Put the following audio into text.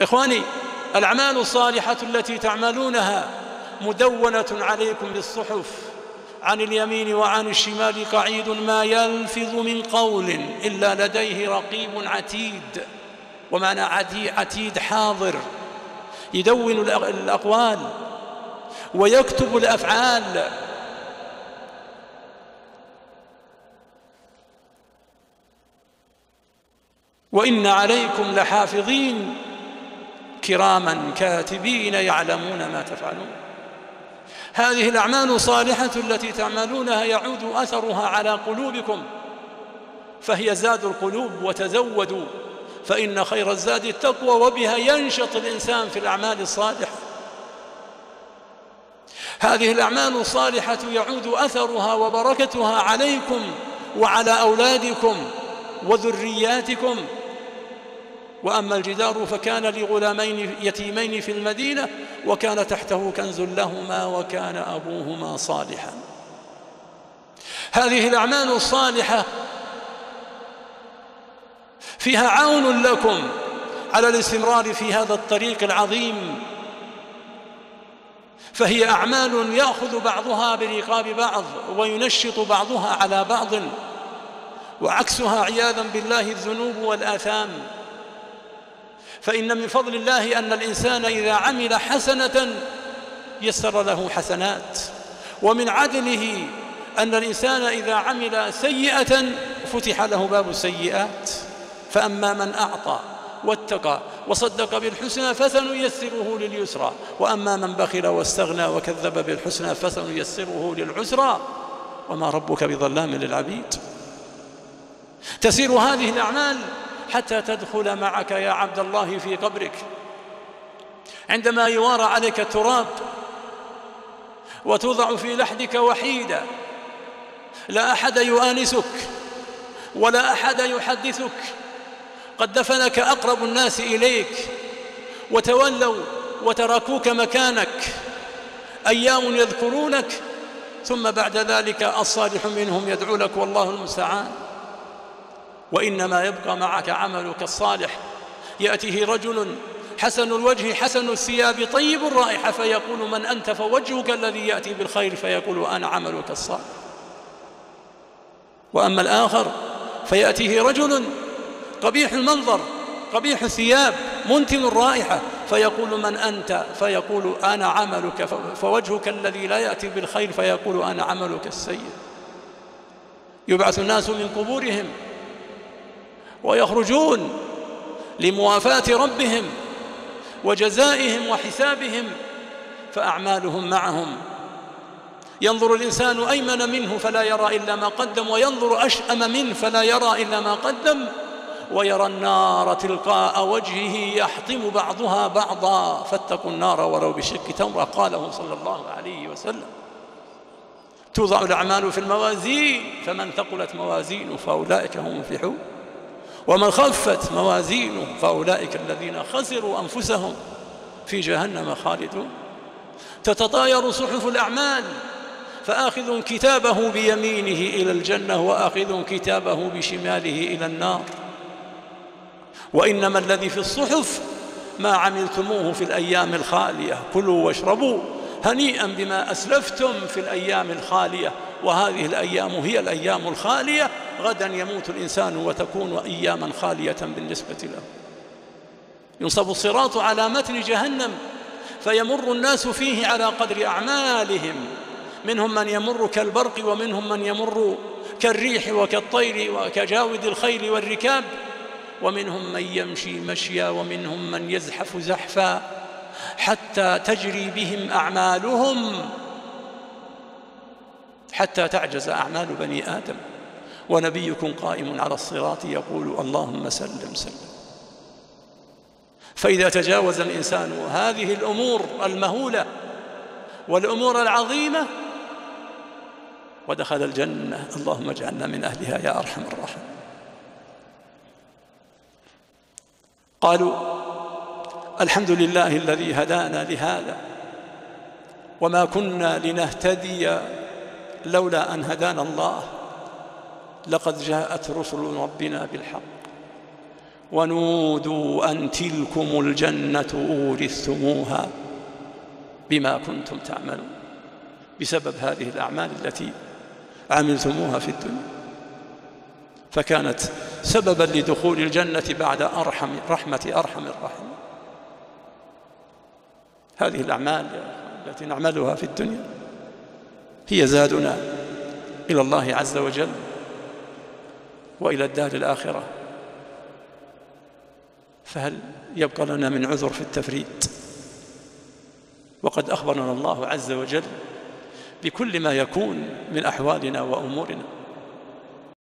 إخواني، الأعمال الصالحة التي تعملونها مدونة عليكم بالصحف، عن اليمين وعن الشمال قعيد، ما يلفظ من قول إلا لديه رقيب عتيد. ومعنى عتيد حاضر، يدون الأقوال ويكتب الأفعال. وإن عليكم لحافظين كراما كاتبين يعلمون ما تفعلون. هذه الأعمال الصالحة التي تعملونها يعود أثرها على قلوبكم، فهي زاد القلوب، وتزودوا فإن خير الزاد التقوى، وبها ينشط الإنسان في الأعمال الصالحة. هذه الأعمال الصالحة يعود أثرها وبركتها عليكم وعلى أولادكم وذرياتكم. وأما الجدار فكان لغلامين يتيمين في المدينة وكان تحته كنز لهما وكان أبوهما صالحا. هذه الأعمال الصالحة فيها عون لكم على الاستمرار في هذا الطريق العظيم، فهي أعمال يأخذ بعضها برقاب بعض وينشط بعضها على بعض، وعكسها عياذا بالله الذنوب والآثام. فإن من فضل الله أن الإنسان إذا عمل حسنة يسر له حسنات، ومن عدله أن الإنسان إذا عمل سيئة فتح له باب السيئات. فأما من أعطى واتقى وصدق بالحسنى فسنيسره لليسرى، وأما من بخل واستغنى وكذب بالحسنى فسنيسره للعسرى، وما ربك بظلام للعبيد. تسير هذه الأعمال حتى تدخل معك يا عبد الله في قبرك، عندما يوارى عليك التراب وتوضع في لحدك وحيدا، لا أحد يؤانسك ولا أحد يحدثك، قد دفنك أقرب الناس إليك وتولوا وتركوك مكانك، أيام يذكرونك ثم بعد ذلك الصالح منهم يدعو لك والله المستعان. وإنما يبقى معك عملك الصالح. يأتيه رجل حسن الوجه حسن الثياب طيب الرائحة فيقول من أنت؟ فوجهك الذي يأتي بالخير فيقول أنا عملك الصالح. وأما الآخر فيأتيه رجل قبيح المنظر قبيح الثياب منتن الرائحة فيقول من أنت؟ فيقول أنا عملك، فوجهك الذي لا يأتي بالخير فيقول أنا عملك السيء. يبعث الناس من قبورهم ويخرجون لموافاة ربهم وجزائهم وحسابهم، فأعمالهم معهم. ينظر الإنسان أيمن منه فلا يرى إلا ما قدم، وينظر أشأم منه فلا يرى إلا ما قدم، ويرى النار تلقاء وجهه يحطم بعضها بعضا، فاتقوا النار ولو بشق تمرة، قاله صلى الله عليه وسلم. توضع الأعمال في الموازين فمن ثقلت موازينه فأولئك هم المفلحون، ومن خفت موازينه فأولئك الذين خسروا أنفسهم في جهنم خالدون. تتطاير صحف الأعمال، فآخذ كتابه بيمينه إلى الجنة وآخذ كتابه بشماله إلى النار. وإنما الذي في الصحف ما عملتموه في الأيام الخالية، كلوا واشربوا هنيئا بما أسلفتم في الأيام الخالية. وهذه الأيام هي الأيام الخالية، غدا يموت الإنسان وتكون أياما خالية بالنسبة له. ينصب الصراط على متن جهنم فيمر الناس فيه على قدر أعمالهم، منهم من يمر كالبرق ومنهم من يمر كالريح وكالطير وكجاود الخيل والركاب، ومنهم من يمشي مشيا ومنهم من يزحف زحفا، حتى تجري بهم أعمالهم حتى تعجز أعمال بني آدم. ونبيكم قائم على الصراط يقول اللهم سلم سلم. فإذا تجاوز الإنسان هذه الأمور المهولة والأمور العظيمة ودخل الجنة، اللهم اجعلنا من أهلها يا أرحم الراحمين. قالوا الحمد لله الذي هدانا لهذا وما كنا لنهتدي لولا أن هدانا الله، لقد جاءت رسل ربنا بالحق ونودوا أن تلكم الجنة أورثتموها بما كنتم تعملون، بسبب هذه الأعمال التي عملتموها في الدنيا، فكانت سببا لدخول الجنة بعد رحمة أرحم الراحمين. هذه الأعمال التي نعملها في الدنيا هي زادنا إلى الله عز وجل وإلى الدار الآخرة، فهل يبقى لنا من عذر في التفريط؟ وقد أخبرنا الله عز وجل بكل ما يكون من أحوالنا وأمورنا.